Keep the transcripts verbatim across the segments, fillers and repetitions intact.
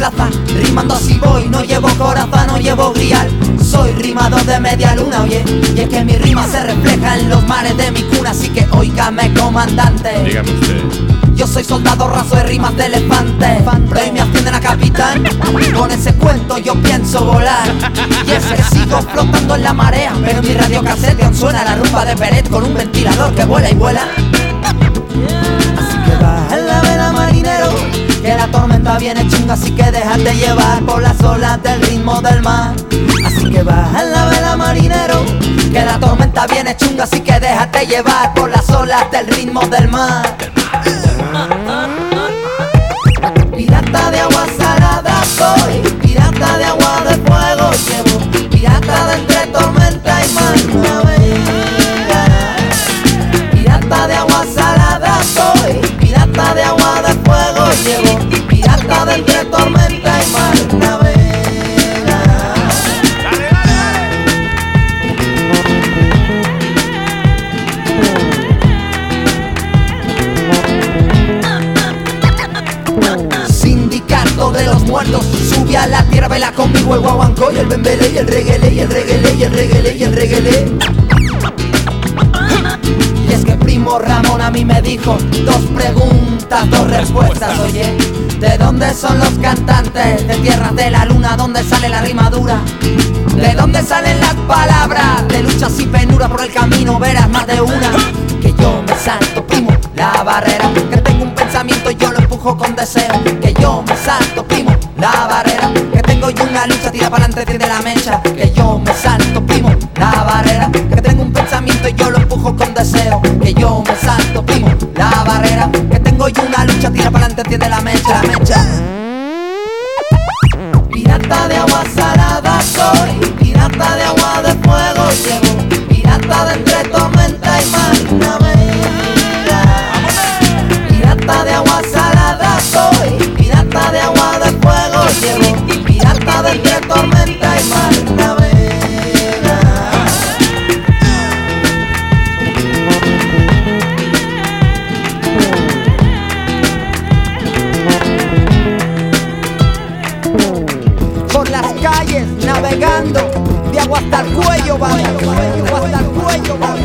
plaza, rimando así voy. No llevo coraza, no llevo grial, soy rimador de media luna, oye. Y es que mi rima se refleja en los mares de mi cuna, así que óigame, comandante. Dígame usted. Yo soy soldado raso de rimas de elefante, pero hoy me ascienden a capitán. Con ese cuento yo pienso volar. Y es que sigo flotando en la marea, pero en mi radiocasete aún suena la rumba de Peret con un ventilador que vuela y vuela. Así que baja en la vela, marinero, que la tormenta viene chunga, así que déjate llevar por las olas del ritmo del mar. Así que baja en la vela, marinero, que la tormenta viene chunga, así que déjate llevar por las olas del ritmo del mar. Pirata de agua salada soy, pirata de agua de fuego llevo, pirata de entre tormenta y mar navega. Pirata de agua salada soy, pirata de agua de fuego llevo, pirata de entre tormenta y mar navega. De los muertos, sube a la tierra, baila conmigo el guaguancó y el bembele y el reguele y el reguele y el reguele y el reguele. Y es que primo Ramón a mí me dijo dos preguntas, dos respuestas, oye. ¿De dónde son los cantantes? De tierras de la luna, ¿dónde sale la rimadura? ¿De dónde salen las palabras? De luchas y penuras por el camino, verás más de una. Que yo me salto, primo, la barrera, que tengo un pensamiento y yo lo empujo con deseo. Que yo me salto, primo, la barrera, que tengo yo una lucha, tira para adelante, tiene la mecha. Que yo me salto, primo, la barrera, que tengo un pensamiento y yo lo empujo con deseo. Que yo me salto, primo, la barrera, que tengo yo una lucha, tira para adelante, tiene la mecha, la mecha. Pirata de agua salada soy, pirata de agua de fuego llevo, pirata de entre tormenta y mar navega. Pirata de agua salada soy, pirata de agua de fuego llevo, pirata de entre tormenta y mar navega. Por las calles navegando, de agua hasta el cuello va, de agua hasta el cuello va.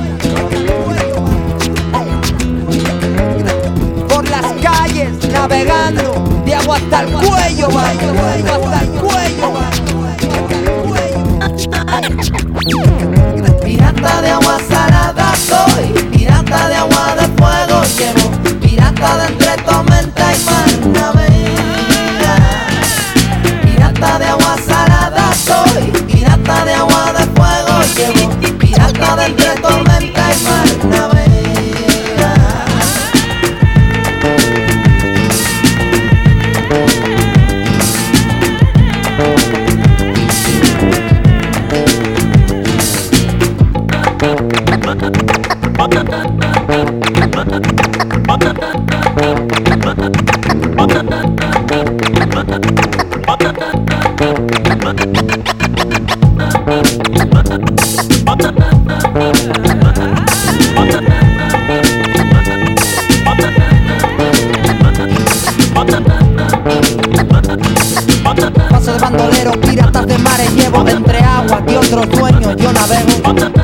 Por las calles navegando, de agua hasta el cuello va, de agua hasta el cuello va. Pirata de agua salada soy, pirata de agua de fuego llevo, pirata de entre tormenta y mar navega. Pirata de agua salada soy, pirata de agua de fuego llevo, pirata de entre tormenta y mar navega. Paso de bandolero, piratas de mares llevo, de entre aguas de otros dueños yo navego.